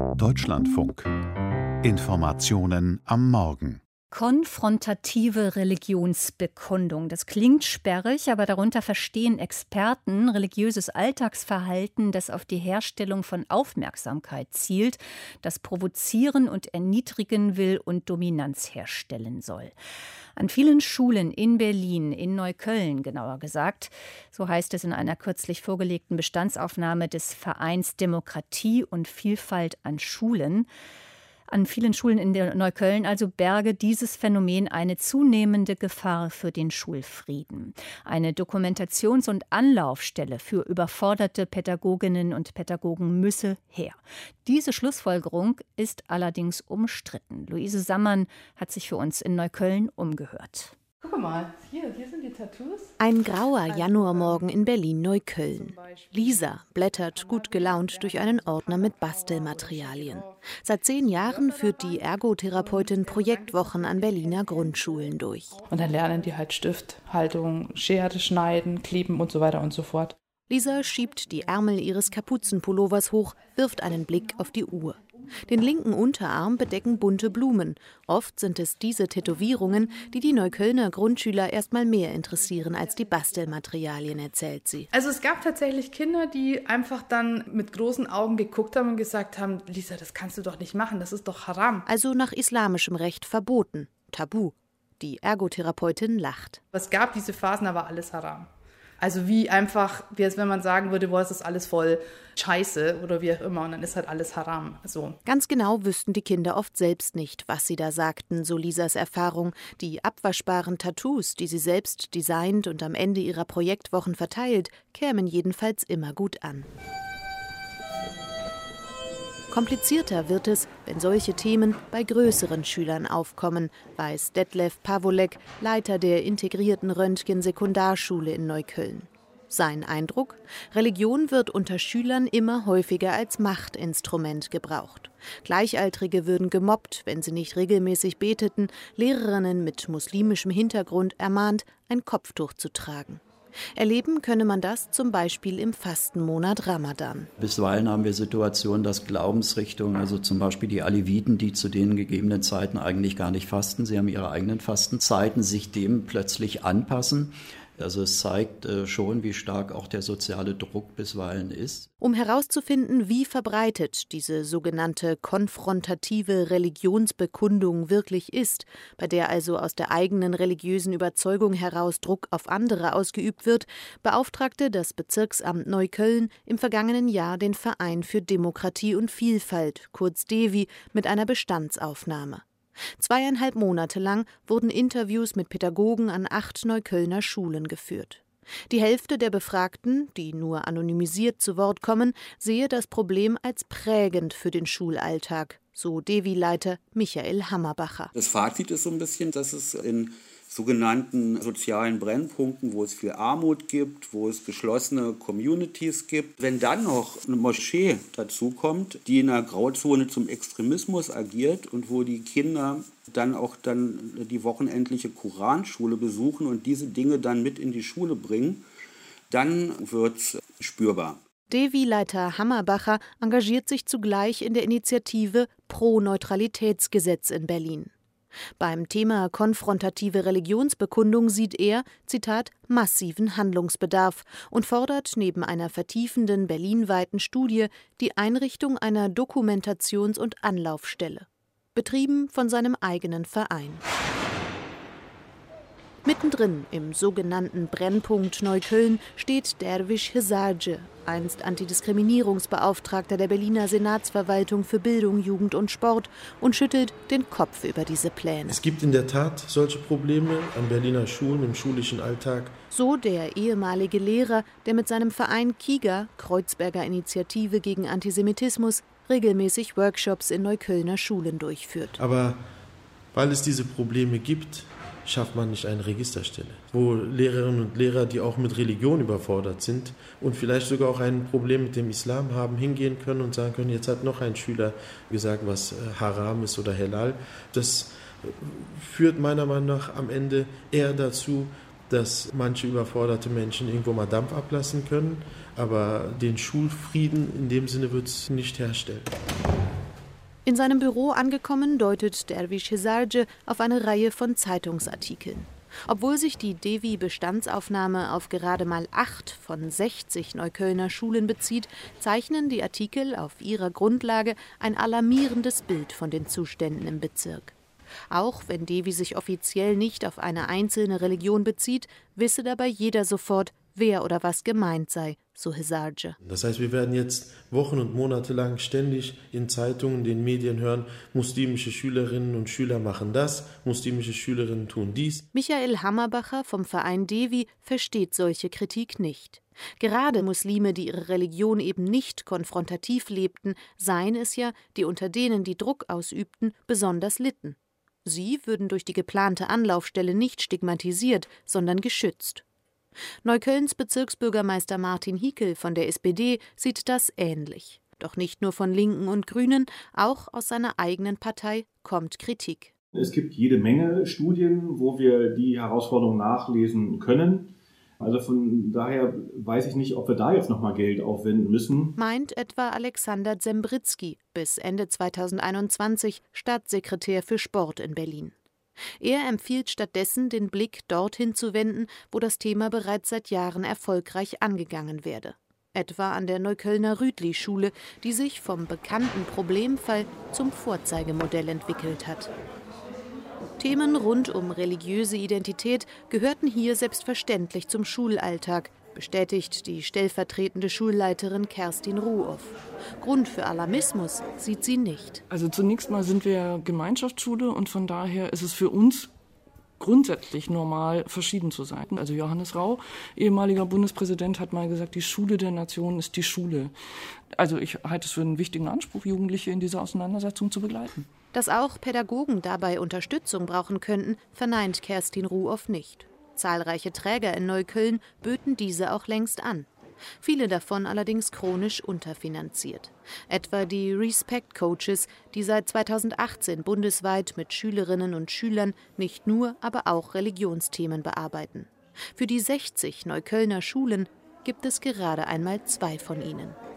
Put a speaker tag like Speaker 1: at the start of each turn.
Speaker 1: Deutschlandfunk. Informationen am Morgen.
Speaker 2: Konfrontative Religionsbekundung. Das klingt sperrig, aber darunter verstehen Experten religiöses Alltagsverhalten, das auf die Herstellung von Aufmerksamkeit zielt, das provozieren und erniedrigen will und Dominanz herstellen soll. An vielen Schulen in Berlin, in Neukölln genauer gesagt, so heißt es in einer kürzlich vorgelegten Bestandsaufnahme des Vereins Demokratie und Vielfalt an Schulen. An vielen Schulen in Neukölln also berge dieses Phänomen eine zunehmende Gefahr für den Schulfrieden. Eine Dokumentations- und Anlaufstelle für überforderte Pädagoginnen und Pädagogen müsse her. Diese Schlussfolgerung ist allerdings umstritten. Luise Sammann hat sich für uns in Neukölln umgehört.
Speaker 3: Guck mal, hier sind die Tattoos.
Speaker 4: Ein grauer Januarmorgen in Berlin-Neukölln. Lisa blättert gut gelaunt durch einen Ordner mit Bastelmaterialien. Seit 10 Jahren führt die Ergotherapeutin Projektwochen an Berliner Grundschulen durch.
Speaker 3: Und dann lernen die halt Stift, Haltung, Schere, Schneiden, Kleben und so weiter und so fort.
Speaker 4: Lisa schiebt die Ärmel ihres Kapuzenpullovers hoch, wirft einen Blick auf die Uhr. Den linken Unterarm bedecken bunte Blumen. Oft sind es diese Tätowierungen, die die Neuköllner Grundschüler erst mal mehr interessieren als die Bastelmaterialien, erzählt sie.
Speaker 3: Also es gab tatsächlich Kinder, die einfach dann mit großen Augen geguckt haben und gesagt haben, Lisa, das kannst du doch nicht machen, das ist doch Haram.
Speaker 4: Also nach islamischem Recht verboten, tabu. Die Ergotherapeutin lacht.
Speaker 3: Es gab diese Phasen, aber alles Haram. Also wie einfach, wie als wenn man sagen würde, boah, es ist alles voll Scheiße oder wie auch immer und dann ist halt alles Haram. So.
Speaker 4: Ganz genau wüssten die Kinder oft selbst nicht, was sie da sagten, so Lisas Erfahrung. Die abwaschbaren Tattoos, die sie selbst designt und am Ende ihrer Projektwochen verteilt, kämen jedenfalls immer gut an. Komplizierter wird es, wenn solche Themen bei größeren Schülern aufkommen, weiß Detlef Pawolek, Leiter der integrierten Röntgen-Sekundarschule in Neukölln. Sein Eindruck? Religion wird unter Schülern immer häufiger als Machtinstrument gebraucht. Gleichaltrige würden gemobbt, wenn sie nicht regelmäßig beteten, Lehrerinnen mit muslimischem Hintergrund ermahnt, ein Kopftuch zu tragen. Erleben könne man das zum Beispiel im Fastenmonat Ramadan.
Speaker 5: Bisweilen haben wir Situationen, dass Glaubensrichtungen, also zum Beispiel die Aleviten, die zu den gegebenen Zeiten eigentlich gar nicht fasten, sie haben ihre eigenen Fastenzeiten, sich dem plötzlich anpassen. Also es zeigt schon, wie stark auch der soziale Druck bisweilen ist.
Speaker 4: Um herauszufinden, wie verbreitet diese sogenannte konfrontative Religionsbekundung wirklich ist, bei der also aus der eigenen religiösen Überzeugung heraus Druck auf andere ausgeübt wird, beauftragte das Bezirksamt Neukölln im vergangenen Jahr den Verein für Demokratie und Vielfalt, kurz DEVI, mit einer Bestandsaufnahme. 2,5 Monate lang wurden Interviews mit Pädagogen an 8 Neuköllner Schulen geführt. Die Hälfte der Befragten, die nur anonymisiert zu Wort kommen, sehe das Problem als prägend für den Schulalltag, so DEVI-Leiter Michael Hammerbacher.
Speaker 6: Das Fazit ist so ein bisschen, dass es in sogenannten sozialen Brennpunkten, wo es viel Armut gibt, wo es geschlossene Communities gibt. Wenn dann noch eine Moschee dazukommt, die in einer Grauzone zum Extremismus agiert und wo die Kinder dann die wochenendliche Koranschule besuchen und diese Dinge dann mit in die Schule bringen, dann wird es spürbar.
Speaker 4: DEVI-Leiter Hammerbacher engagiert sich zugleich in der Initiative Pro-Neutralitätsgesetz in Berlin. Beim Thema konfrontative Religionsbekundung sieht er, Zitat, massiven Handlungsbedarf und fordert neben einer vertiefenden berlinweiten Studie die Einrichtung einer Dokumentations- und Anlaufstelle, betrieben von seinem eigenen Verein. Mittendrin im sogenannten Brennpunkt Neukölln steht Derviş Hizarcı, einst Antidiskriminierungsbeauftragter der Berliner Senatsverwaltung für Bildung, Jugend und Sport, und schüttelt den Kopf über diese Pläne.
Speaker 7: Es gibt in der Tat solche Probleme an Berliner Schulen im schulischen Alltag.
Speaker 4: So der ehemalige Lehrer, der mit seinem Verein KIGA, Kreuzberger Initiative gegen Antisemitismus, regelmäßig Workshops in Neuköllner Schulen durchführt.
Speaker 7: Aber weil es diese Probleme gibt, schafft man nicht eine Registerstelle, wo Lehrerinnen und Lehrer, die auch mit Religion überfordert sind und vielleicht sogar auch ein Problem mit dem Islam haben, hingehen können und sagen können, jetzt hat noch ein Schüler gesagt, was Haram ist oder Halal. Das führt meiner Meinung nach am Ende eher dazu, dass manche überforderte Menschen irgendwo mal Dampf ablassen können, aber den Schulfrieden in dem Sinne wird es nicht herstellen.
Speaker 4: In seinem Büro angekommen, deutet Derviş Hisarcı auf eine Reihe von Zeitungsartikeln. Obwohl sich die Devi-Bestandsaufnahme auf gerade mal 8 von 60 Neuköllner Schulen bezieht, zeichnen die Artikel auf ihrer Grundlage ein alarmierendes Bild von den Zuständen im Bezirk. Auch wenn Devi sich offiziell nicht auf eine einzelne Religion bezieht, wisse dabei jeder sofort, wer oder was gemeint sei, so Hisarcı.
Speaker 7: Das heißt, wir werden jetzt Wochen und Monate lang ständig in Zeitungen, den Medien hören, muslimische Schülerinnen und Schüler machen das, muslimische Schülerinnen tun dies.
Speaker 4: Michael Hammerbacher vom Verein Devi versteht solche Kritik nicht. Gerade Muslime, die ihre Religion eben nicht konfrontativ lebten, seien es ja, die unter denen, die Druck ausübten, besonders litten. Sie würden durch die geplante Anlaufstelle nicht stigmatisiert, sondern geschützt. Neuköllns Bezirksbürgermeister Martin Hickel von der SPD sieht das ähnlich. Doch nicht nur von Linken und Grünen, auch aus seiner eigenen Partei kommt Kritik.
Speaker 8: Es gibt jede Menge Studien, wo wir die Herausforderungen nachlesen können. Also von daher weiß ich nicht, ob wir da jetzt nochmal Geld aufwenden müssen.
Speaker 4: Meint etwa Alexander Zembritzky, bis Ende 2021 Staatssekretär für Sport in Berlin. Er empfiehlt stattdessen, den Blick dorthin zu wenden, wo das Thema bereits seit Jahren erfolgreich angegangen werde. Etwa an der Neuköllner Rütli-Schule, die sich vom bekannten Problemfall zum Vorzeigemodell entwickelt hat. Themen rund um religiöse Identität gehörten hier selbstverständlich zum Schulalltag, bestätigt die stellvertretende Schulleiterin Kerstin Ruoff. Grund für Alarmismus sieht sie nicht.
Speaker 9: Also zunächst mal sind wir Gemeinschaftsschule und von daher ist es für uns grundsätzlich normal, verschieden zu sein. Also Johannes Rau, ehemaliger Bundespräsident, hat mal gesagt, die Schule der Nation ist die Schule. Also ich halte es für einen wichtigen Anspruch, Jugendliche in dieser Auseinandersetzung zu begleiten.
Speaker 4: Dass auch Pädagogen dabei Unterstützung brauchen könnten, verneint Kerstin Ruoff nicht. Zahlreiche Träger in Neukölln böten diese auch längst an. Viele davon allerdings chronisch unterfinanziert. Etwa die Respect Coaches, die seit 2018 bundesweit mit Schülerinnen und Schülern nicht nur, aber auch Religionsthemen bearbeiten. Für die 60 Neuköllner Schulen gibt es gerade einmal 2 von ihnen.